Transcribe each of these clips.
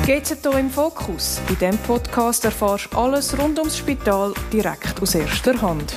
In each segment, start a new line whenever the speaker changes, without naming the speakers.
GZO im Fokus. In diesem Podcast erfährst du alles rund ums Spital direkt aus erster Hand.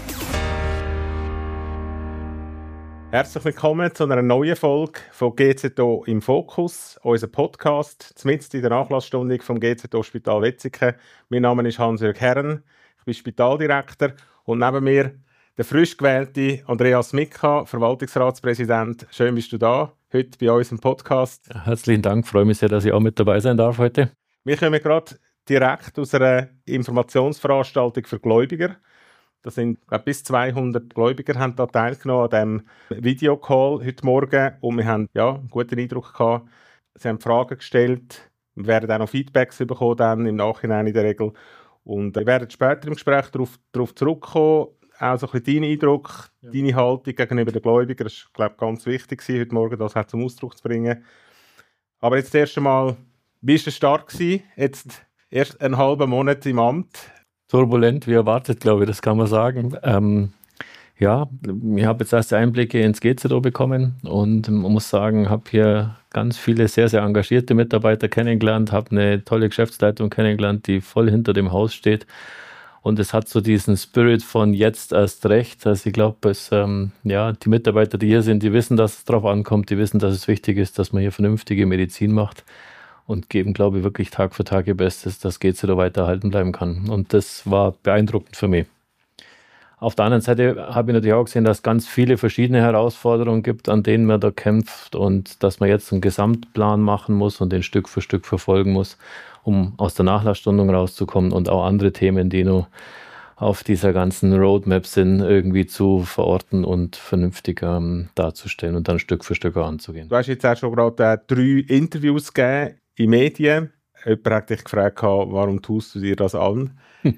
Herzlich willkommen zu einer neuen Folge von GZO im Fokus, unser Podcast, mitten in der Nachlassstunde vom GZO Spital Wetzikon. Mein Name ist Hans-Jörg Herren, ich bin Spitaldirektor und neben mir der frisch gewählte Andreas Mika, Verwaltungsratspräsident. Schön bist du da, heute bei uns im Podcast.
Herzlichen Dank, freue mich sehr, dass ich auch mit dabei sein darf heute.
Wir kommen gerade direkt aus einer Informationsveranstaltung für Gläubiger. Das sind bis 200 Gläubiger haben da teilgenommen an diesem Videocall heute Morgen und wir haben einen guten Eindruck gehabt. Sie haben Fragen gestellt, wir werden auch noch Feedbacks bekommen dann im Nachhinein in der Regel und wir werden später im Gespräch darauf zurückkommen. Auch so ein bisschen dein Eindruck, deine Haltung gegenüber den Gläubigern, das ist, glaube ich, ganz wichtig heute Morgen, das auch zum Ausdruck zu bringen. Aber jetzt erst einmal, wie war der Start gewesen? Jetzt erst einen halben Monat im Amt.
Turbulent, wie erwartet, glaube ich, das kann man sagen. Ich habe jetzt erste Einblicke ins GZO bekommen und man muss sagen, habe hier ganz viele sehr, sehr engagierte Mitarbeiter kennengelernt, habe eine tolle Geschäftsleitung kennengelernt, die voll hinter dem Haus steht. Und es hat so diesen Spirit von jetzt erst recht. Also ich glaube, die Mitarbeiter, die hier sind, die wissen, dass es drauf ankommt, die wissen, dass es wichtig ist, dass man hier vernünftige Medizin macht und geben, glaube ich, wirklich Tag für Tag ihr Bestes, dass GZO weiter erhalten bleiben kann. Und das war beeindruckend für mich. Auf der anderen Seite habe ich natürlich auch gesehen, dass es ganz viele verschiedene Herausforderungen gibt, an denen man da kämpft und dass man jetzt einen Gesamtplan machen muss und den Stück für Stück verfolgen muss, um aus der Nachlassstundung rauszukommen und auch andere Themen, die noch auf dieser ganzen Roadmap sind, irgendwie zu verorten und vernünftig darzustellen und dann Stück für Stück anzugehen.
Du hast jetzt auch schon gerade 3 Interviews gegeben in Medien. Jemand hat dich gefragt, warum tust du dir das an?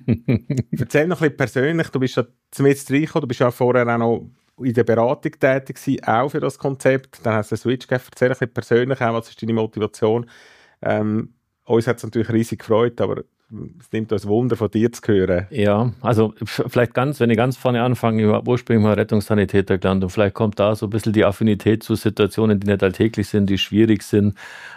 Erzähl noch ein bisschen persönlich, du bist ja zum jetzt reingekommen, du bist ja vorher auch noch in der Beratung tätig gewesen, auch für das Konzept. Dann hast du einen Switch gegeben. Erzähl ein bisschen persönlich auch, was ist deine Motivation? Uns hat es natürlich riesig gefreut, aber es nimmt uns Wunder, von dir zu hören.
Ja, also vielleicht wenn ich ganz vorne anfange, ich habe ursprünglich mal Rettungssanitäter gelernt und vielleicht kommt da so ein bisschen die Affinität zu Situationen, die nicht alltäglich sind, die schwierig sind,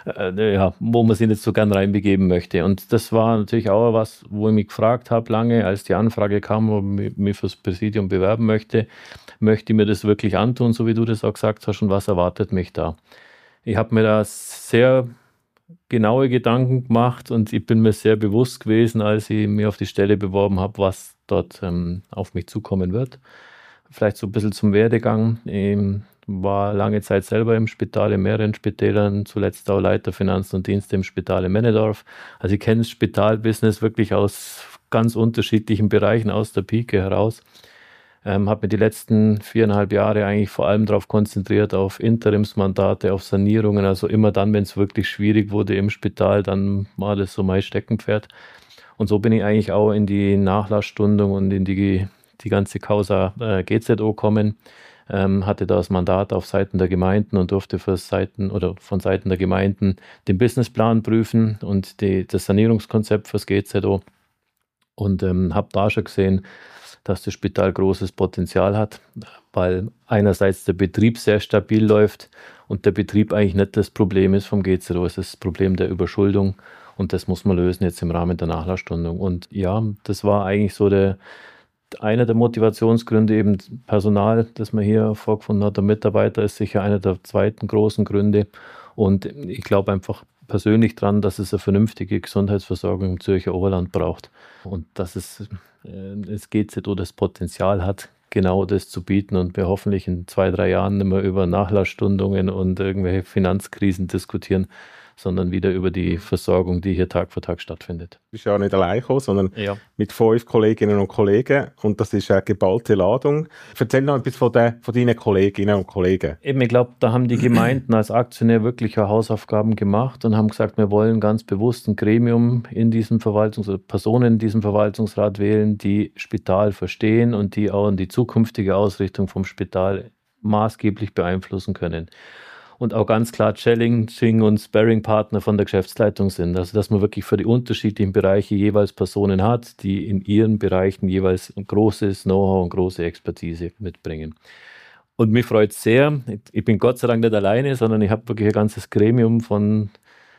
wo man sich nicht so gern reinbegeben möchte. Und das war natürlich auch was, wo ich mich gefragt habe lange, als die Anfrage kam, ob ich mich fürs Präsidium bewerben möchte ich mir das wirklich antun, so wie du das auch gesagt hast, und was erwartet mich da? Ich habe mir da sehr genaue Gedanken gemacht und ich bin mir sehr bewusst gewesen, als ich mich auf die Stelle beworben habe, was dort auf mich zukommen wird. Vielleicht so ein bisschen zum Werdegang. Ich war lange Zeit selber im Spital, in mehreren Spitälern, zuletzt auch Leiter Finanzen und Dienste im Spital in Männedorf. Also ich kenne das Spitalbusiness wirklich aus ganz unterschiedlichen Bereichen, aus der Pike heraus. Habe mir die letzten 4,5 Jahre eigentlich vor allem darauf konzentriert, auf Interimsmandate, auf Sanierungen. Also immer dann, wenn es wirklich schwierig wurde im Spital, dann war das so mein Steckenpferd. Und so bin ich eigentlich auch in die Nachlassstundung und in die ganze Causa GZO gekommen. Hatte da das Mandat auf Seiten der Gemeinden und durfte von Seiten der Gemeinden den Businessplan prüfen und das Sanierungskonzept fürs GZO. Und habe da schon gesehen, dass das Spital großes Potenzial hat, weil einerseits der Betrieb sehr stabil läuft und der Betrieb eigentlich nicht das Problem ist vom GZO, es ist das Problem der Überschuldung und das muss man lösen jetzt im Rahmen der Nachlassstundung. Und ja, das war eigentlich so einer der Motivationsgründe, eben Personal, das man hier vorgefunden hat. Der Mitarbeiter ist sicher einer der zweiten großen Gründe und ich glaube einfach persönlich dran, dass es eine vernünftige Gesundheitsversorgung im Zürcher Oberland braucht und dass es das GZO das Potenzial hat, genau das zu bieten und wir hoffentlich in 2-3 Jahren nicht mehr über Nachlassstundungen und irgendwelche Finanzkrisen diskutieren, sondern wieder über die Versorgung, die hier Tag für Tag stattfindet.
Du bist ja nicht allein gekommen, sondern mit 5 Kolleginnen und Kollegen und das ist eine geballte Ladung. Erzähl noch etwas von deinen Kolleginnen und Kollegen.
Eben, ich glaube, da haben die Gemeinden als Aktionär wirklich Hausaufgaben gemacht und haben gesagt, wir wollen ganz bewusst ein Gremium in diesem Personen in diesem Verwaltungsrat wählen, die Spital verstehen und die auch in die zukünftige Ausrichtung vom Spital maßgeblich beeinflussen können. Und auch ganz klar Challenging- und Sparring-Partner von der Geschäftsleitung sind. Also dass man wirklich für die unterschiedlichen Bereiche jeweils Personen hat, die in ihren Bereichen jeweils ein großes Know-how und große Expertise mitbringen. Und mich freut es sehr, ich bin Gott sei Dank nicht alleine, sondern ich habe wirklich ein ganzes Gremium von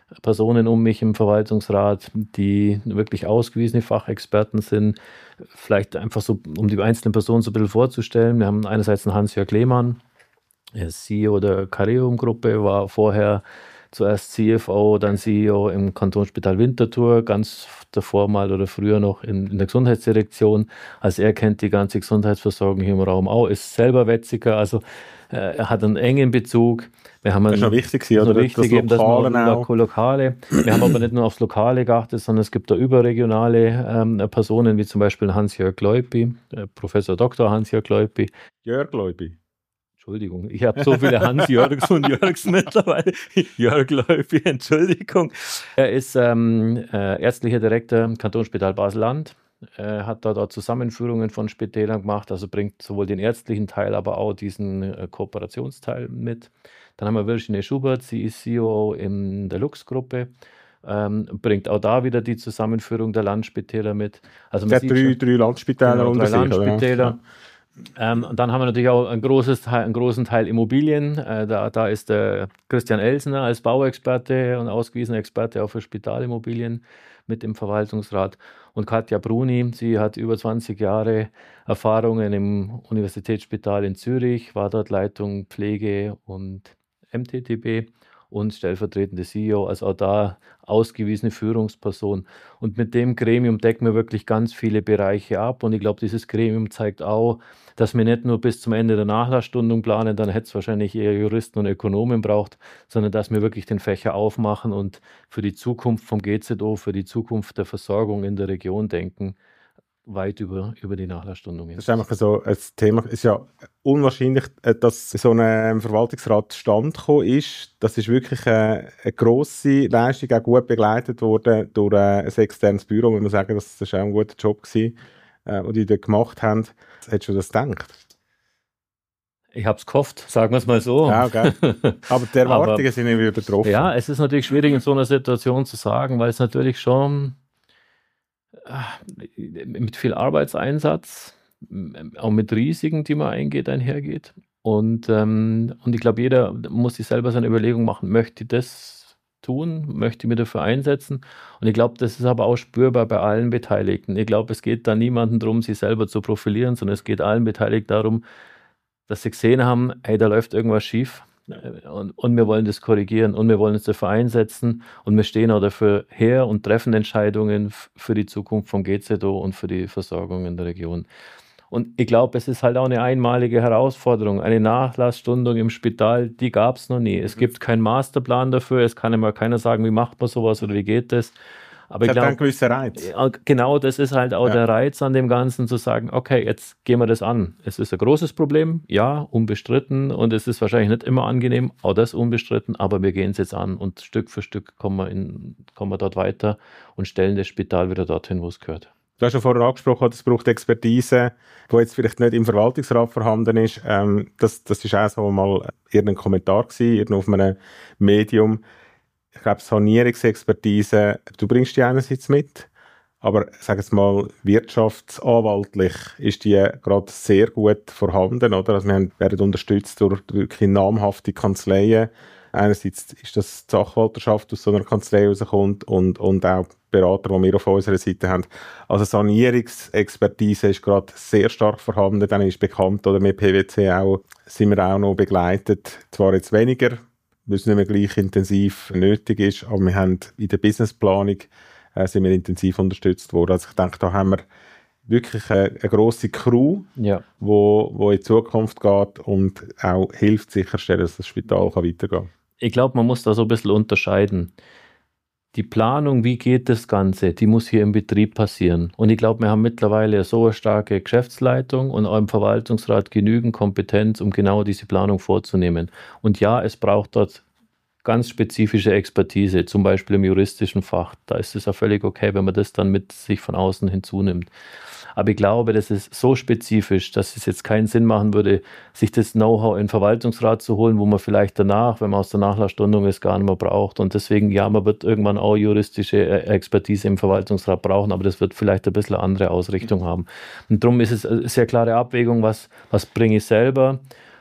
Personen um mich im Verwaltungsrat, die wirklich ausgewiesene Fachexperten sind. Vielleicht einfach so, um die einzelnen Personen so ein bisschen vorzustellen. Wir haben einerseits einen Hans-Jörg Lehmann, er ist CEO der Careum-Gruppe, war vorher zuerst CFO, dann CEO im Kantonsspital Winterthur, ganz davor mal oder früher noch in der Gesundheitsdirektion. Also er kennt die ganze Gesundheitsversorgung hier im Raum auch, ist selber Wetziger, also er hat einen engen Bezug. Wir haben
das ist noch wichtig, oder?
Wichtig, das Lokale. Wir haben aber nicht nur aufs Lokale geachtet, sondern es gibt da überregionale Personen, wie zum Beispiel Hans-Jörg Leupi, Professor Dr. Hans-Jörg Leupi.
Jörg Leupi.
Entschuldigung, ich habe so viele Hans-Jörgs und Jörgs mittlerweile. Jörg Leupi, Entschuldigung. Er ist ärztlicher Direktor im Kantonsspital Basel-Land. Hat da Zusammenführungen von Spitälern gemacht, also bringt sowohl den ärztlichen Teil, aber auch diesen Kooperationsteil mit. Dann haben wir Virginie Schubert, sie ist CEO in der Lux-Gruppe. Bringt auch da wieder die Zusammenführung der Landspitäler mit. Also
man sieht drei Landspitäler
genau,
unter sich,
Landspitäler. Und dann haben wir natürlich auch einen großen Teil Immobilien. Da ist der Christian Elsner als Bauexperte und ausgewiesener Experte auch für Spitalimmobilien mit im Verwaltungsrat. Und Katja Bruni, sie hat über 20 Jahre Erfahrungen im Universitätsspital in Zürich, war dort Leitung Pflege und MTTB und stellvertretende CEO, also auch da ausgewiesene Führungsperson. Und mit dem Gremium decken wir wirklich ganz viele Bereiche ab. Und ich glaube, dieses Gremium zeigt auch, dass wir nicht nur bis zum Ende der Nachlassstundung planen, dann hätte es wahrscheinlich eher Juristen und Ökonomen braucht, sondern dass wir wirklich den Fächer aufmachen und für die Zukunft vom GZO, für die Zukunft der Versorgung in der Region denken, weit über die Nachlassstundung.
Das ist einfach so ein Thema. Es ist ja unwahrscheinlich, dass so ein Verwaltungsrat zustande gekommen ist. Das ist wirklich eine grosse Leistung, auch gut begleitet worden durch ein externes Büro. Man muss sagen, das war auch ein guter Job gewesen, den die dort gemacht haben. Hättest du das gedacht?
Ich habe es gehofft, sagen wir es mal so.
Ja, okay. Aber die Erwartungen sind irgendwie übertroffen.
Ja, es ist natürlich schwierig in so einer Situation zu sagen, weil es natürlich schon mit viel Arbeitseinsatz, auch mit Risiken, die man einhergeht. Und ich glaube, jeder muss sich selber seine Überlegung machen, möchte ich das tun, möchte ich mich dafür einsetzen? Und ich glaube, das ist aber auch spürbar bei allen Beteiligten. Ich glaube, es geht da niemandem darum, sich selber zu profilieren, sondern es geht allen Beteiligten darum, dass sie gesehen haben, hey, da läuft irgendwas schief. Und wir wollen das korrigieren und wir wollen uns dafür einsetzen und wir stehen auch dafür her und treffen Entscheidungen für die Zukunft vom GZO und für die Versorgung in der Region. Und ich glaube, es ist halt auch eine einmalige Herausforderung. Eine Nachlassstundung im Spital, die gab es noch nie. Es gibt keinen Masterplan dafür, es kann immer keiner sagen, wie macht man sowas oder wie geht das. Aber
das hat einen gewissen Reiz.
Genau, das ist halt auch der Reiz an dem Ganzen, zu sagen, okay, jetzt gehen wir das an. Es ist ein großes Problem, ja, unbestritten, und es ist wahrscheinlich nicht immer angenehm, auch das unbestritten, aber wir gehen es jetzt an und Stück für Stück kommen wir dort weiter und stellen das Spital wieder dorthin, wo es gehört.
Du hast schon vorher angesprochen, es braucht Expertise, die jetzt vielleicht nicht im Verwaltungsrat vorhanden ist. Das ist auch so mal irgendein Kommentar gewesen, auf einem Medium. Ich glaube, Sanierungsexpertise, du bringst die einerseits mit, aber sag jetzt mal, wirtschaftsanwaltlich ist die gerade sehr gut vorhanden, oder? Also wir werden unterstützt durch wirklich namhafte Kanzleien. Einerseits ist das die Sachwalterschaft aus so einer Kanzlei rauskommt und auch Berater, die wir auf unserer Seite haben. Also Sanierungsexpertise ist gerade sehr stark vorhanden. Dann ist bekannt, oder mit PwC auch, sind wir auch noch begleitet. Zwar jetzt weniger, weil es nicht mehr gleich intensiv nötig ist, aber wir haben in der Businessplanung sind wir intensiv unterstützt worden. Also ich denke, da haben wir wirklich eine grosse Crew, wo in die Zukunft geht und auch hilft sicherstellen, dass das Spital weitergehen kann.
Ich glaube, man muss da so ein bisschen unterscheiden. Die Planung, wie geht das Ganze, die muss hier im Betrieb passieren. Und ich glaube, wir haben mittlerweile so eine starke Geschäftsleitung und auch im Verwaltungsrat genügend Kompetenz, um genau diese Planung vorzunehmen. Und ja, es braucht dort ganz spezifische Expertise, zum Beispiel im juristischen Fach. Da ist es ja völlig okay, wenn man das dann mit sich von außen hinzunimmt. Aber ich glaube, das ist so spezifisch, dass es jetzt keinen Sinn machen würde, sich das Know-how in den Verwaltungsrat zu holen, wo man vielleicht danach, wenn man aus der Nachlassstundung ist, gar nicht mehr braucht. Und deswegen, ja, man wird irgendwann auch juristische Expertise im Verwaltungsrat brauchen, aber das wird vielleicht ein bisschen eine andere Ausrichtung haben. Und darum ist es eine sehr klare Abwägung, was bringe ich selber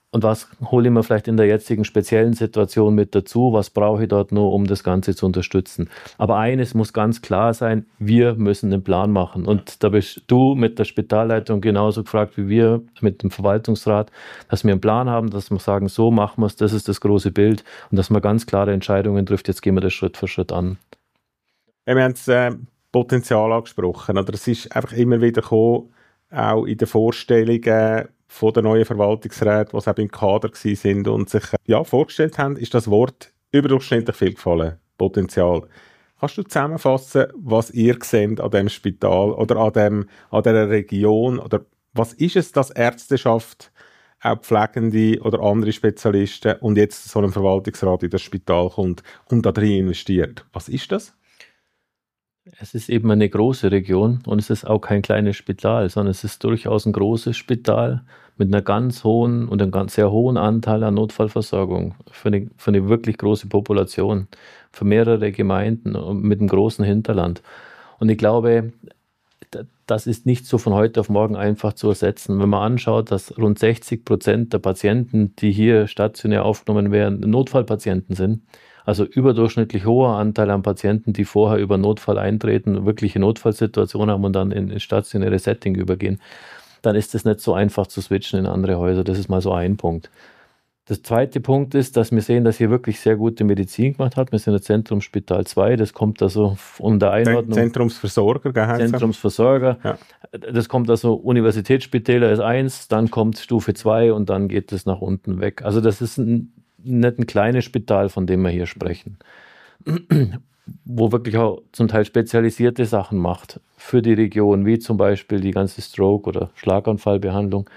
Und was hole ich mir vielleicht in der jetzigen speziellen Situation mit dazu? Was brauche ich dort nur, um das Ganze zu unterstützen? Aber eines muss ganz klar sein, wir müssen einen Plan machen. Und da bist du mit der Spitalleitung genauso gefragt wie wir mit dem Verwaltungsrat, dass wir einen Plan haben, dass wir sagen, so machen wir es, das ist das große Bild und dass man ganz klare Entscheidungen trifft, jetzt gehen wir das Schritt für Schritt an.
Ja, wir haben das Potenzial angesprochen, oder? Es ist einfach immer wieder gekommen, auch in den Vorstellungen von den neuen Verwaltungsräten, die auch im Kader waren und sich vorgestellt haben, ist das Wort überdurchschnittlich viel gefallen. Potenzial. Kannst du zusammenfassen, was ihr seht an diesem Spital oder an dieser Region? Oder was ist es, dass Ärzteschaft, auch Pflegende oder andere Spezialisten und jetzt so ein Verwaltungsrat in das Spital kommt und da drin investiert? Was ist das?
Es ist eben eine große Region und es ist auch kein kleines Spital, sondern es ist durchaus ein großes Spital mit einer ganz hohen und einem ganz sehr hohen Anteil an Notfallversorgung für eine wirklich große Population, für mehrere Gemeinden und mit einem großen Hinterland. Und ich glaube, das ist nicht so von heute auf morgen einfach zu ersetzen. Wenn man anschaut, dass rund 60% der Patienten, die hier stationär aufgenommen werden, Notfallpatienten sind, also überdurchschnittlich hoher Anteil an Patienten, die vorher über Notfall eintreten, wirkliche Notfallsituationen haben und dann in ein stationäres Setting übergehen, dann ist es nicht so einfach zu switchen in andere Häuser. Das ist mal so ein Punkt. Der zweite Punkt ist, dass wir sehen, dass hier wirklich sehr gute Medizin gemacht hat. Wir sind ein Zentrumsspital 2, das kommt also unter Einordnung.
Zentrumsversorger,
Zentrumsversorger. Ja. Das kommt also Universitätsspitäler ist 1, dann kommt Stufe 2 und dann geht es nach unten weg. Also das ist nicht ein kleines Spital, von dem wir hier sprechen, wo wirklich auch zum Teil spezialisierte Sachen macht für die Region, wie zum Beispiel die ganze Stroke- oder Schlaganfallbehandlung,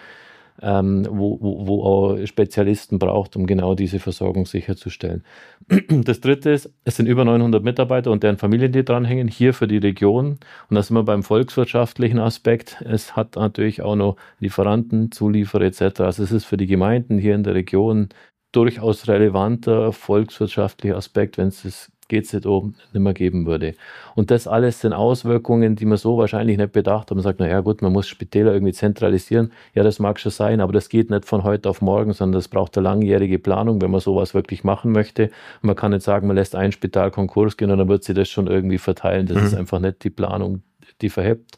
wo auch Spezialisten braucht, um genau diese Versorgung sicherzustellen. Das dritte ist, es sind über 900 Mitarbeiter und deren Familien, die dranhängen, hier für die Region. Und da sind wir beim volkswirtschaftlichen Aspekt. Es hat natürlich auch noch Lieferanten, Zulieferer etc. Also es ist für die Gemeinden hier in der Region durchaus relevanter volkswirtschaftlicher Aspekt, wenn es das GZO nicht mehr geben würde. Und das alles sind Auswirkungen, die man so wahrscheinlich nicht bedacht hat. Man sagt, naja gut, man muss Spitäler irgendwie zentralisieren. Ja, das mag schon sein, aber das geht nicht von heute auf morgen, sondern das braucht eine langjährige Planung, wenn man sowas wirklich machen möchte. Und man kann nicht sagen, man lässt ein Spital Konkurs gehen und dann wird sie das schon irgendwie verteilen. Das ist einfach nicht die Planung, die verhebt.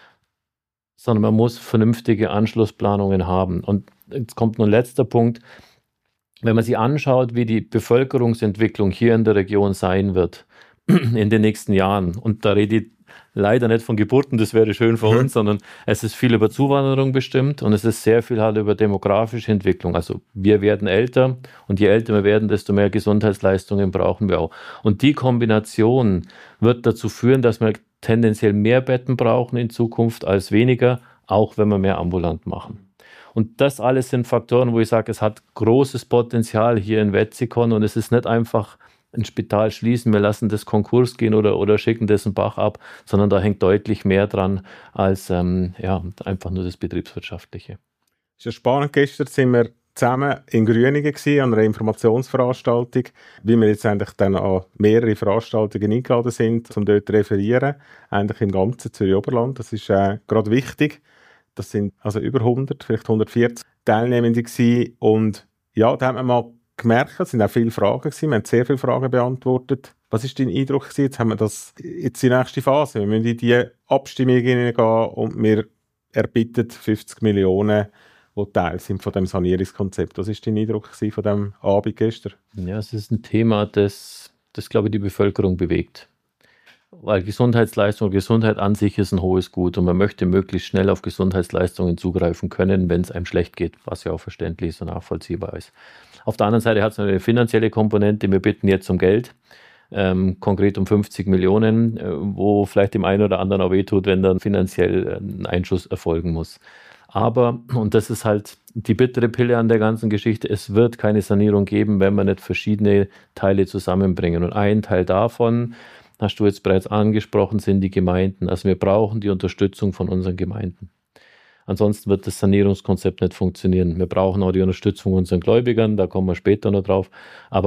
Sondern man muss vernünftige Anschlussplanungen haben. Und jetzt kommt noch ein letzter Punkt. Wenn man sich anschaut, wie die Bevölkerungsentwicklung hier in der Region sein wird in den nächsten Jahren, und da rede ich leider nicht von Geburten, das wäre schön für uns, sondern es ist viel über Zuwanderung bestimmt und es ist sehr viel halt über demografische Entwicklung. Also wir werden älter und je älter wir werden, desto mehr Gesundheitsleistungen brauchen wir auch. Und die Kombination wird dazu führen, dass wir tendenziell mehr Betten brauchen in Zukunft als weniger, auch wenn wir mehr ambulant machen. Und das alles sind Faktoren, wo ich sage, es hat großes Potenzial hier in Wetzikon und es ist nicht einfach ein Spital schließen, wir lassen das Konkurs gehen oder schicken das einen Bach ab, sondern da hängt deutlich mehr dran als einfach nur das Betriebswirtschaftliche.
Es ist ja spannend, gestern sind wir zusammen in Grüningen gewesen, an einer Informationsveranstaltung, wie wir jetzt eigentlich dann an mehrere Veranstaltungen eingeladen sind, um dort zu referieren, eigentlich im ganzen Zürich-Oberland. Das ist gerade wichtig. Das sind also über 100, vielleicht 140 Teilnehmende gewesen. Und ja, da haben wir mal gemerkt, es sind auch viele Fragen gewesen. Wir haben sehr viele Fragen beantwortet. Was ist dein Eindruck gewesen? Jetzt haben wir das jetzt die nächste Phase. Wir müssen in die Abstimmung hineingehen und wir erbitten 50 Millionen, die Teil sind von dem Sanierungskonzept. Was ist dein Eindruck gewesen von dem Abend gestern?
Ja, es ist ein Thema, das glaube ich, die Bevölkerung bewegt. Weil Gesundheitsleistung, Gesundheit an sich ist ein hohes Gut und man möchte möglichst schnell auf Gesundheitsleistungen zugreifen können, wenn es einem schlecht geht, was ja auch verständlich ist und nachvollziehbar ist. Auf der anderen Seite hat es eine finanzielle Komponente. Wir bitten jetzt um Geld, konkret um 50 Millionen, wo vielleicht dem einen oder anderen auch wehtut, wenn dann finanziell ein Einschuss erfolgen muss. Aber, und das ist halt die bittere Pille an der ganzen Geschichte, es wird keine Sanierung geben, wenn wir nicht verschiedene Teile zusammenbringen. Und ein Teil davon, hast du jetzt bereits angesprochen, sind die Gemeinden. Also wir brauchen die Unterstützung von unseren Gemeinden. Ansonsten wird das Sanierungskonzept nicht funktionieren. Wir brauchen auch die Unterstützung von unseren Gläubigern, da kommen wir später noch drauf. Aber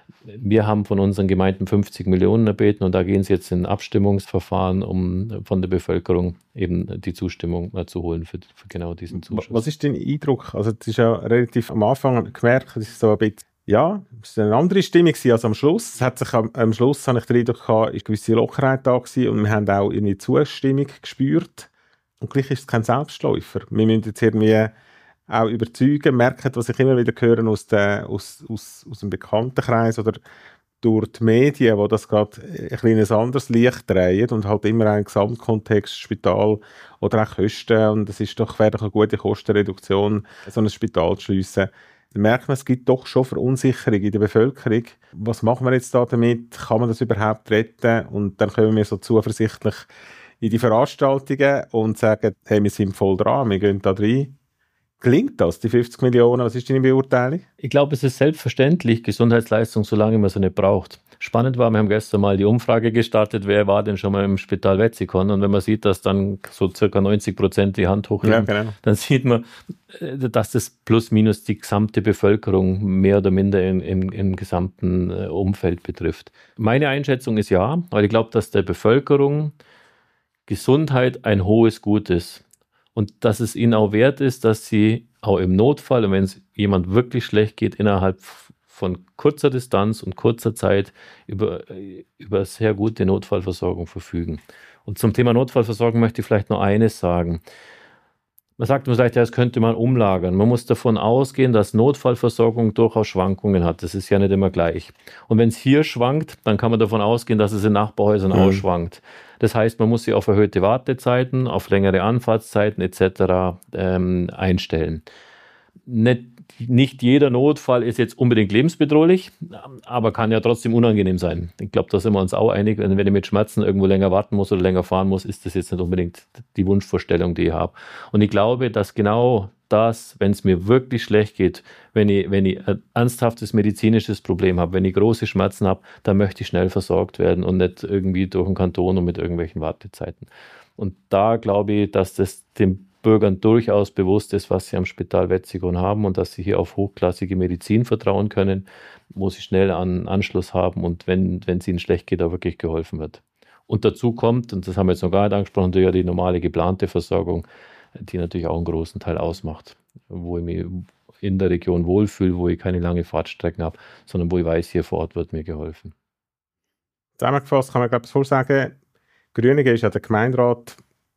Wir haben von unseren Gemeinden 50 Millionen erbeten und da gehen sie jetzt in Abstimmungsverfahren, um von der Bevölkerung eben die Zustimmung zu holen für genau diesen Zuschuss.
Was ist dein Eindruck? Also das ist ja relativ am Anfang gemerkt, es ist so ein bisschen, ja, es war eine andere Stimmung als am Schluss. Es hat sich am Schluss, habe ich den Eindruck gehabt, ist eine gewisse Lockerheit da gewesen und wir haben auch irgendwie Zustimmung gespürt. Und gleich ist es kein Selbstläufer. Wir müssen jetzt irgendwie auch überzeugen, merken, was ich immer wieder höre aus dem Bekanntenkreis oder durch die Medien, wo das gerade ein kleines anderes Licht drehen und halt immer einen Gesamtkontext, Spital oder auch Kosten und es wäre doch eine gute Kostenreduktion, so ein Spital zu schliessen. Dann merkt man, es gibt doch schon Verunsicherung in der Bevölkerung. Was machen wir jetzt da damit? Kann man das überhaupt retten? Und dann kommen wir so zuversichtlich in die Veranstaltungen und sagen, hey, wir sind voll dran, wir gehen da rein. Gelingt das, die 50 Millionen? Was ist deine Beurteilung?
Ich glaube, es ist selbstverständlich, Gesundheitsleistung, solange man sie nicht braucht. Spannend war, wir haben gestern mal die Umfrage gestartet, wer war denn schon mal im Spital Wetzikon? Und wenn man sieht, dass dann so circa 90% die Hand hochheben, genau, dann sieht man, dass das plus minus die gesamte Bevölkerung mehr oder minder im gesamten Umfeld betrifft. Meine Einschätzung ist ja, weil ich glaube, dass der Bevölkerung Gesundheit ein hohes Gut ist. Und dass es ihnen auch wert ist, dass sie auch im Notfall, und wenn es jemand wirklich schlecht geht, innerhalb von kurzer Distanz und kurzer Zeit über sehr gute Notfallversorgung verfügen. Und zum Thema Notfallversorgung möchte ich vielleicht noch eines sagen. Man sagt ja, das könnte man umlagern. Man muss davon ausgehen, dass Notfallversorgung durchaus Schwankungen hat. Das ist ja nicht immer gleich. Und wenn es hier schwankt, dann kann man davon ausgehen, dass es in Nachbarhäusern auch schwankt. Das heißt, man muss sich auf erhöhte Wartezeiten, auf längere Anfahrtszeiten etc. Einstellen. Nicht jeder Notfall ist jetzt unbedingt lebensbedrohlich, aber kann ja trotzdem unangenehm sein. Ich glaube, da sind wir uns auch einig. Wenn ich mit Schmerzen irgendwo länger warten muss oder länger fahren muss, ist das jetzt nicht unbedingt die Wunschvorstellung, die ich habe. Und ich glaube, dass genau das, wenn es mir wirklich schlecht geht, wenn ich ein ernsthaftes medizinisches Problem habe, wenn ich große Schmerzen habe, dann möchte ich schnell versorgt werden und nicht irgendwie durch den Kanton und mit irgendwelchen Wartezeiten. Und da glaube ich, dass das dem Bürgern durchaus bewusst ist, was sie am Spital Wetzikon haben und dass sie hier auf hochklassige Medizin vertrauen können, wo sie schnell einen Anschluss haben und wenn es ihnen schlecht geht, auch wirklich geholfen wird. Und dazu kommt, und das haben wir jetzt noch gar nicht angesprochen, natürlich die normale geplante Versorgung, die natürlich auch einen großen Teil ausmacht, wo ich mich in der Region wohlfühle, wo ich keine lange Fahrtstrecken habe, sondern wo ich weiß, hier vor Ort wird mir geholfen.
Zusammengefasst kann man, glaube ich, so sagen, Grünigen ist ja der Gemeinderat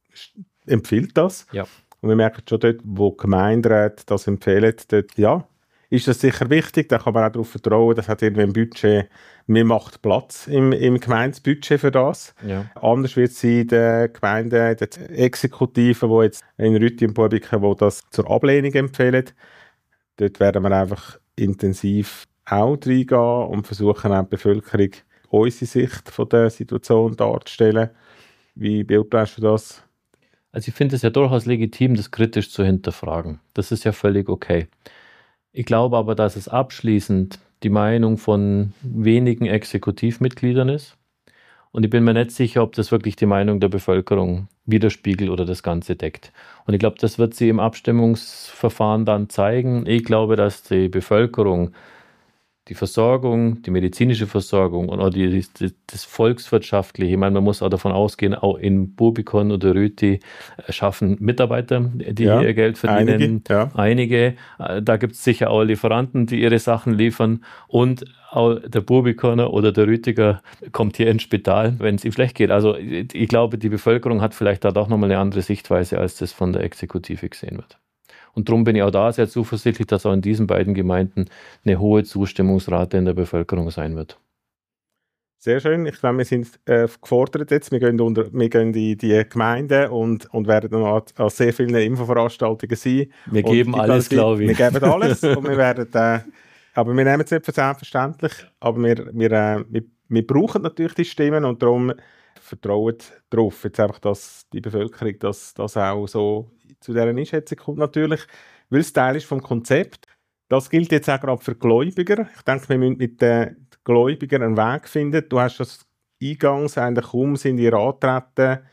empfiehlt das.
Ja.
Und wir merken schon dort, wo die Gemeinderäte das empfehlen, dort, ja, ist das sicher wichtig. Da kann man auch darauf vertrauen, das hat irgendwie ein Budget, mir macht Platz im Gemeindebudget für das.
Ja.
Anders wird es in den Gemeinden, der Exekutive, die jetzt in Rütti und Burbiken, die das zur Ablehnung empfehlen. Dort werden wir einfach intensiv auch reingehen und versuchen auch die Bevölkerung unsere Sicht von der Situation darzustellen. Wie beurteilst du das?
Also ich finde es ja durchaus legitim, das kritisch zu hinterfragen. Das ist ja völlig okay. Ich glaube aber, dass es abschließend die Meinung von wenigen Exekutivmitgliedern ist. Und ich bin mir nicht sicher, ob das wirklich die Meinung der Bevölkerung widerspiegelt oder das Ganze deckt. Und ich glaube, das wird sie im Abstimmungsverfahren dann zeigen. Ich glaube, dass die Bevölkerung die Versorgung, die medizinische Versorgung und auch das Volkswirtschaftliche, ich meine, man muss auch davon ausgehen, auch in Burbikon oder Rüti schaffen Mitarbeiter, die hier ihr Geld verdienen. Einige. Da gibt es sicher auch Lieferanten, die ihre Sachen liefern und auch der Burbikoner oder der Rütiger kommt hier ins Spital, wenn es ihm schlecht geht. Also ich glaube, die Bevölkerung hat vielleicht da doch nochmal eine andere Sichtweise, als das von der Exekutive gesehen wird. Und darum bin ich auch da sehr zuversichtlich, dass auch in diesen beiden Gemeinden eine hohe Zustimmungsrate in der Bevölkerung sein wird.
Sehr schön. Ich glaube, wir sind gefordert jetzt. Wir gehen in die Gemeinden und werden noch an sehr vielen Infoveranstaltungen sein.
Wir geben alles, glaube ich.
Wir geben alles und wir werden, aber wir nehmen es nicht für selbstverständlich. Aber wir brauchen natürlich die Stimmen und darum vertrauen darauf, jetzt einfach, dass die Bevölkerung das auch so zu dieser Einschätzung kommt natürlich, weil es Teil ist vom Konzept. Das gilt jetzt auch gerade für Gläubiger. Ich denke, wir müssen mit den Gläubigern einen Weg finden. Du hast das eingangs eigentlich kaum sind ihr angetreten.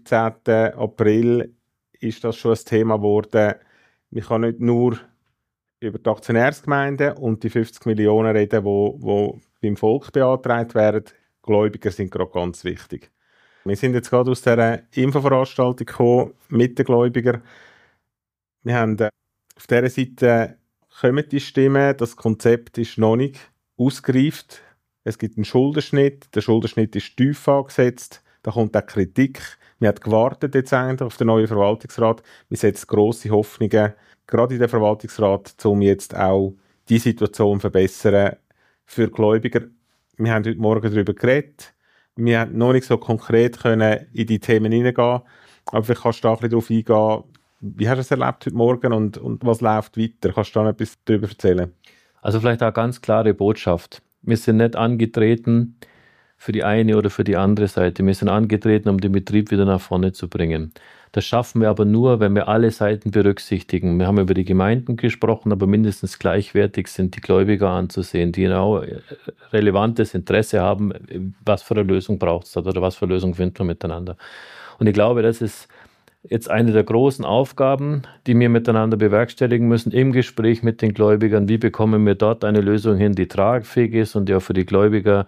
17. April ist das schon ein Thema geworden. Man kann nicht nur über die Aktionärsgemeinden und die 50 Millionen reden, die beim Volk beantragt werden. Gläubiger sind gerade ganz wichtig. Wir sind jetzt gerade aus dieser Infoveranstaltung gekommen mit den Gläubigern. Wir haben auf dieser Seite kommen die Stimmen, das Konzept ist noch nicht ausgereift. Es gibt einen Schuldenschnitt, der Schuldenschnitt ist tief angesetzt, da kommt auch Kritik. Wir haben gewartet jetzt eigentlich auf den neuen Verwaltungsrat. Wir setzen grosse Hoffnungen, gerade in den Verwaltungsrat, um jetzt auch die Situation zu verbessern für Gläubiger. Wir haben heute Morgen darüber geredet. Wir haben noch nicht so konkret können in die Themen hineingehen, aber vielleicht kannst du da ein bisschen darauf eingehen. Wie hast du es erlebt heute Morgen und was läuft weiter? Kannst du da noch etwas darüber erzählen?
Also vielleicht eine ganz klare Botschaft. Wir sind nicht angetreten für die eine oder für die andere Seite. Wir sind angetreten, um den Betrieb wieder nach vorne zu bringen. Das schaffen wir aber nur, wenn wir alle Seiten berücksichtigen. Wir haben über die Gemeinden gesprochen, aber mindestens gleichwertig sind die Gläubiger anzusehen, die genau relevantes Interesse haben, was für eine Lösung braucht es oder was für eine Lösung finden wir miteinander. Und ich glaube, das ist jetzt eine der großen Aufgaben, die wir miteinander bewerkstelligen müssen im Gespräch mit den Gläubigern. Wie bekommen wir dort eine Lösung hin, die tragfähig ist und die auch für die Gläubiger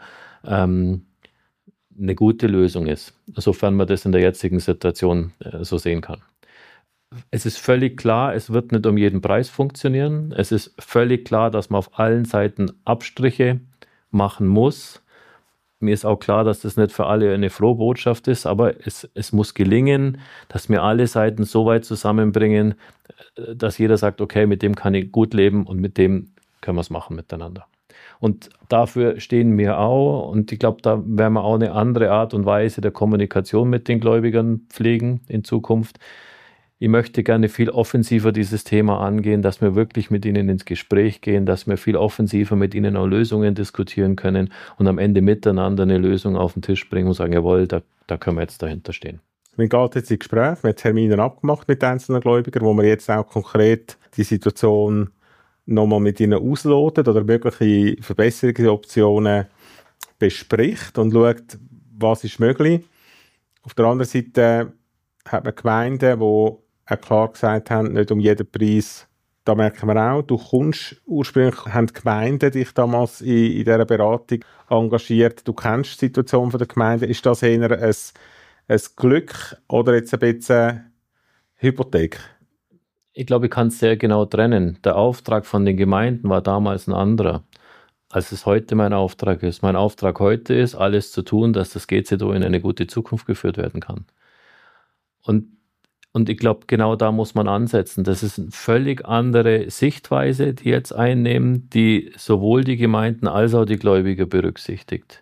eine gute Lösung ist, sofern man das in der jetzigen Situation so sehen kann. Es ist völlig klar, es wird nicht um jeden Preis funktionieren. Es ist völlig klar, dass man auf allen Seiten Abstriche machen muss. Mir ist auch klar, dass das nicht für alle eine frohe Botschaft ist, aber es muss gelingen, dass wir alle Seiten so weit zusammenbringen, dass jeder sagt, okay, mit dem kann ich gut leben und mit dem können wir es machen miteinander. Und dafür stehen wir auch und ich glaube, da werden wir auch eine andere Art und Weise der Kommunikation mit den Gläubigern pflegen in Zukunft. Ich möchte gerne viel offensiver dieses Thema angehen, dass wir wirklich mit ihnen ins Gespräch gehen, dass wir viel offensiver mit ihnen auch Lösungen diskutieren können und am Ende miteinander eine Lösung auf den Tisch bringen und sagen, jawohl, da können wir jetzt dahinter stehen.
Wir gehen jetzt in Gespräch, wir haben Termine abgemacht mit einzelnen Gläubigern, wo wir jetzt auch konkret die Situation nochmal mit ihnen ausloten oder mögliche Verbesserungsoptionen bespricht und schaut, was ist möglich. Auf der anderen Seite hat man Gemeinden, die auch klar gesagt haben, nicht um jeden Preis. Da merken wir auch, du kommst ursprünglich, haben die Gemeinden dich damals in dieser Beratung engagiert. Du kennst die Situation der Gemeinden. Ist das eher ein Glück oder jetzt ein bisschen Hypothek?
Ich glaube, ich kann es sehr genau trennen. Der Auftrag von den Gemeinden war damals ein anderer, als es heute mein Auftrag ist. Mein Auftrag heute ist, alles zu tun, dass das GZO in eine gute Zukunft geführt werden kann. Und ich glaube, genau da muss man ansetzen. Das ist eine völlig andere Sichtweise, die jetzt einnehmen, die sowohl die Gemeinden als auch die Gläubiger berücksichtigt.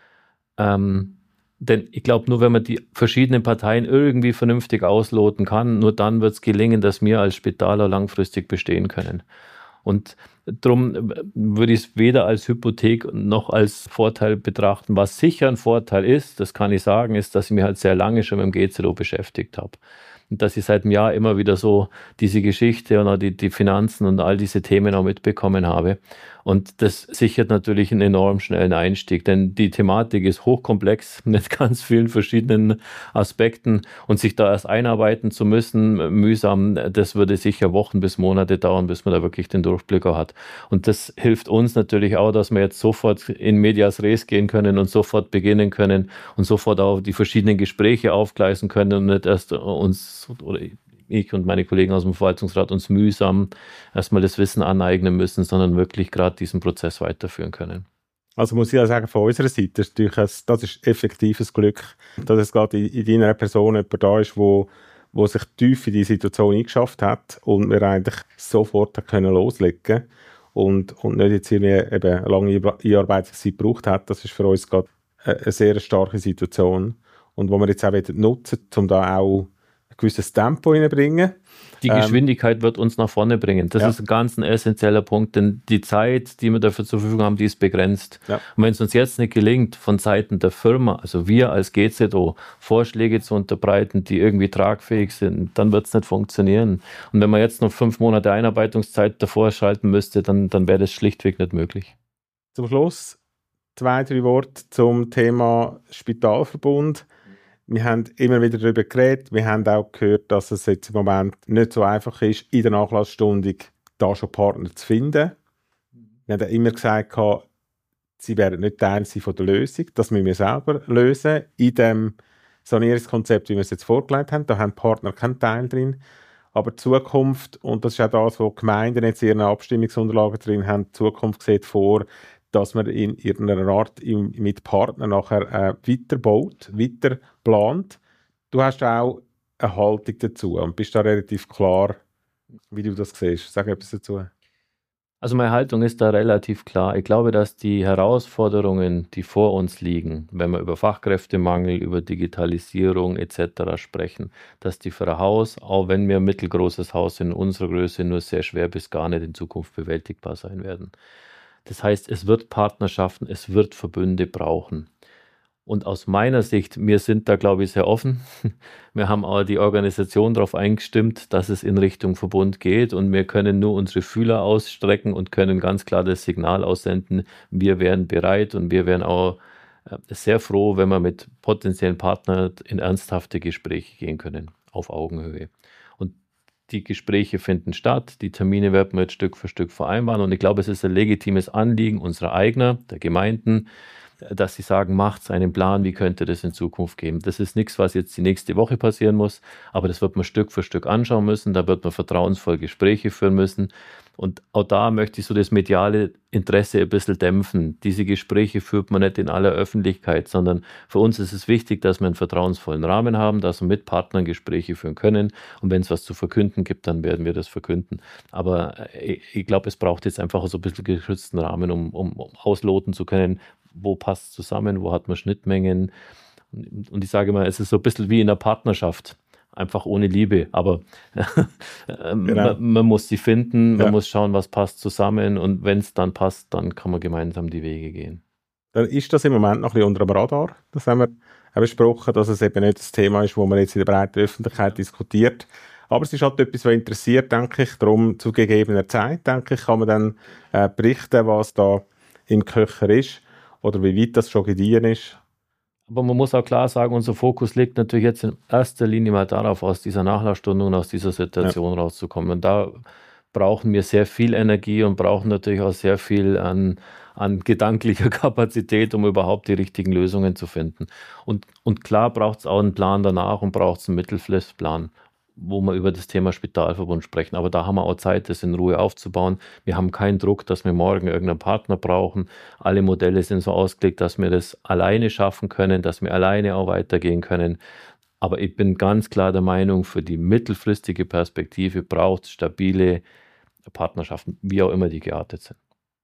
Denn ich glaube, nur wenn man die verschiedenen Parteien irgendwie vernünftig ausloten kann, nur dann wird es gelingen, dass wir als Spitaler langfristig bestehen können. Und darum würde ich es weder als Hypothek noch als Vorteil betrachten. Was sicher ein Vorteil ist, das kann ich sagen, ist, dass ich mich halt sehr lange schon mit dem GZO beschäftigt habe. Und dass ich seit einem Jahr immer wieder so diese Geschichte und auch die Finanzen und all diese Themen auch mitbekommen habe. Und das sichert natürlich einen enorm schnellen Einstieg, denn die Thematik ist hochkomplex mit ganz vielen verschiedenen Aspekten und sich da erst einarbeiten zu müssen, mühsam, das würde sicher Wochen bis Monate dauern, bis man da wirklich den Durchblick auch hat. Und das hilft uns natürlich auch, dass wir jetzt sofort in medias res gehen können und sofort beginnen können und sofort auch die verschiedenen Gespräche aufgleisen können und nicht erst uns oder ich und meine Kollegen aus dem Verwaltungsrat uns mühsam erstmal das Wissen aneignen müssen, sondern wirklich gerade diesen Prozess weiterführen können.
Also muss ich ja sagen, von unserer Seite ist das ist effektives Glück, dass es gerade in deiner Person jemand da ist, wo sich tief in die Situation eingeschafft hat und wir eigentlich sofort können loslegen und nicht jetzt irgendwie eben eine lange Einarbeitungszeit gebraucht hat. Das ist für uns gerade eine sehr starke Situation und wo wir jetzt auch nutzen, um da auch ein gewisses Tempo reinbringen.
Die Geschwindigkeit wird uns nach vorne bringen. Das ist ein ganz essentieller Punkt, denn die Zeit, die wir dafür zur Verfügung haben, die ist begrenzt. Ja. Und wenn es uns jetzt nicht gelingt, von Seiten der Firma, also wir als GZO, Vorschläge zu unterbreiten, die irgendwie tragfähig sind, dann wird es nicht funktionieren. Und wenn man jetzt noch 5 Monate Einarbeitungszeit davor schalten müsste, dann wäre das schlichtweg nicht möglich.
Zum Schluss 2-3 Worte zum Thema Spitalverbund. Wir haben immer wieder darüber geredet. Wir haben auch gehört, dass es jetzt im Moment nicht so einfach ist, in der Nachlassstunde da schon Partner zu finden. Wir haben immer gesagt, sie werden nicht Teil sein von der Lösung. Das müssen wir selber lösen. In dem Sanierungskonzept, wie wir es jetzt vorgelegt haben, da haben die Partner keinen Teil drin. Aber die Zukunft, und das ist auch das, was die Gemeinden jetzt in ihren Abstimmungsunterlagen drin haben, die Zukunft sieht vor, dass man in irgendeiner Art mit Partnern nachher weiterbaut, weiter plant. Du hast auch eine Haltung dazu und bist da relativ klar, wie du das siehst. Sag etwas dazu.
Also meine Haltung ist da relativ klar. Ich glaube, dass die Herausforderungen, die vor uns liegen, wenn wir über Fachkräftemangel, über Digitalisierung etc. sprechen, dass die für ein Haus, auch wenn wir ein mittelgroßes Haus in unserer Größe, nur sehr schwer bis gar nicht in Zukunft bewältigbar sein werden. Das heißt, es wird Partnerschaften, es wird Verbünde brauchen. Und aus meiner Sicht, wir sind da, glaube ich, sehr offen. Wir haben auch die Organisation darauf eingestimmt, dass es in Richtung Verbund geht und wir können nur unsere Fühler ausstrecken und können ganz klar das Signal aussenden, wir wären bereit und wir wären auch sehr froh, wenn wir mit potenziellen Partnern in ernsthafte Gespräche gehen können, auf Augenhöhe. Und die Gespräche finden statt, die Termine werden wir jetzt Stück für Stück vereinbaren und ich glaube, es ist ein legitimes Anliegen unserer Eigner, der Gemeinden, dass sie sagen, macht einen Plan, wie könnte das in Zukunft gehen. Das ist nichts, was jetzt die nächste Woche passieren muss, aber das wird man Stück für Stück anschauen müssen, da wird man vertrauensvoll Gespräche führen müssen und auch da möchte ich so das mediale Interesse ein bisschen dämpfen. Diese Gespräche führt man nicht in aller Öffentlichkeit, sondern für uns ist es wichtig, dass wir einen vertrauensvollen Rahmen haben, dass wir mit Partnern Gespräche führen können und wenn es was zu verkünden gibt, dann werden wir das verkünden. Aber ich glaube, es braucht jetzt einfach so ein bisschen geschützten Rahmen, um ausloten zu können, wo passt es zusammen, wo hat man Schnittmengen. Und ich sage mal, es ist so ein bisschen wie in einer Partnerschaft, einfach ohne Liebe. Aber genau. man muss sie finden, man muss schauen, was passt zusammen. Und wenn es dann passt, dann kann man gemeinsam die Wege gehen.
Dann ist das im Moment noch ein bisschen unter dem Radar. Das haben wir auch besprochen, dass es eben nicht das Thema ist, wo man jetzt in der breiten Öffentlichkeit diskutiert. Aber es ist halt etwas, was interessiert, denke ich. Darum zu gegebener Zeit, denke ich, kann man dann berichten, was da im Köcher ist. Oder wie weit das schon gediehen ist.
Aber man muss auch klar sagen, unser Fokus liegt natürlich jetzt in erster Linie mal darauf, aus dieser Nachlassstundung und aus dieser Situation rauszukommen. Und da brauchen wir sehr viel Energie und brauchen natürlich auch sehr viel an gedanklicher Kapazität, um überhaupt die richtigen Lösungen zu finden. Und klar braucht es auch einen Plan danach und braucht es einen Mittelfristplan, wo wir über das Thema Spitalverbund sprechen. Aber da haben wir auch Zeit, das in Ruhe aufzubauen. Wir haben keinen Druck, dass wir morgen irgendeinen Partner brauchen. Alle Modelle sind so ausgelegt, dass wir das alleine schaffen können, dass wir alleine auch weitergehen können. Aber ich bin ganz klar der Meinung, für die mittelfristige Perspektive braucht es stabile Partnerschaften, wie auch immer die geartet sind.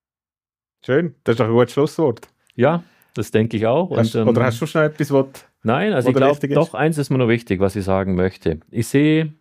Schön, das ist doch ein gutes Schlusswort.
Ja, das denke ich auch.
Oder hast du schon etwas, was
Nein, also ich glaube, doch eins ist mir noch wichtig, was ich sagen möchte. Ich sehe,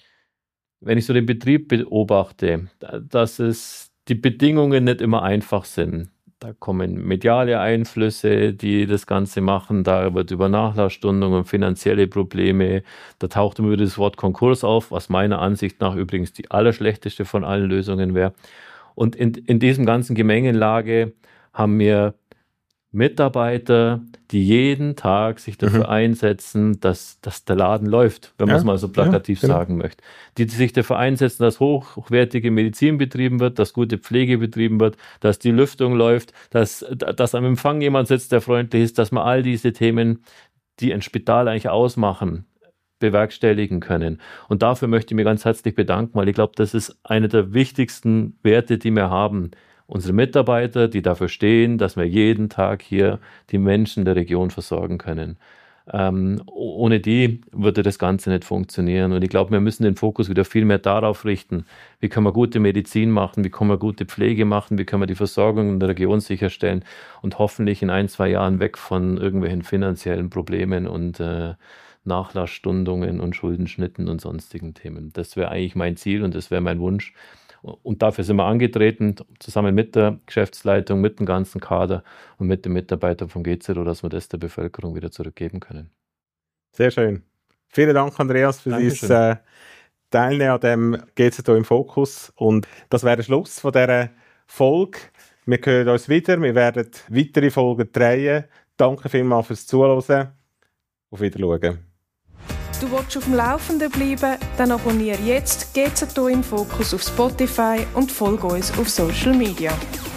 wenn ich so den Betrieb beobachte, dass die Bedingungen nicht immer einfach sind. Da kommen mediale Einflüsse, die das Ganze machen, da wird über Nachlassstundungen, finanzielle Probleme, da taucht immer wieder das Wort Konkurs auf, was meiner Ansicht nach übrigens die allerschlechteste von allen Lösungen wäre. Und in diesem ganzen Gemengelage haben wir Mitarbeiter, die jeden Tag sich dafür einsetzen, dass der Laden läuft, wenn man es mal so plakativ sagen möchte. Die sich dafür einsetzen, dass hochwertige Medizin betrieben wird, dass gute Pflege betrieben wird, dass die Lüftung läuft, dass am Empfang jemand sitzt, der freundlich ist, dass man all diese Themen, die ein Spital eigentlich ausmachen, bewerkstelligen können. Und dafür möchte ich mich ganz herzlich bedanken, weil ich glaube, das ist einer der wichtigsten Werte, die wir haben. Unsere Mitarbeiter, die dafür stehen, dass wir jeden Tag hier die Menschen der Region versorgen können. Ohne die würde das Ganze nicht funktionieren. Und ich glaube, wir müssen den Fokus wieder viel mehr darauf richten, wie können wir gute Medizin machen, wie können wir gute Pflege machen, wie können wir die Versorgung in der Region sicherstellen und hoffentlich in 1-2 Jahren weg von irgendwelchen finanziellen Problemen und Nachlassstundungen und Schuldenschnitten und sonstigen Themen. Das wäre eigentlich mein Ziel und das wäre mein Wunsch. Und dafür sind wir angetreten, zusammen mit der Geschäftsleitung, mit dem ganzen Kader und mit den Mitarbeitern vom GZO, dass wir das der Bevölkerung wieder zurückgeben können.
Sehr schön. Vielen Dank, Andreas, für das Teilnehmen an dem GZO im Fokus. Und das wäre der Schluss von dieser Folge. Wir hören uns wieder. Wir werden weitere Folgen drehen. Danke vielmals fürs Zuhören. Auf Wiedersehen.
Du willst auf dem Laufenden bleiben? Dann abonniere jetzt GZO im Fokus auf Spotify und folge uns auf Social Media.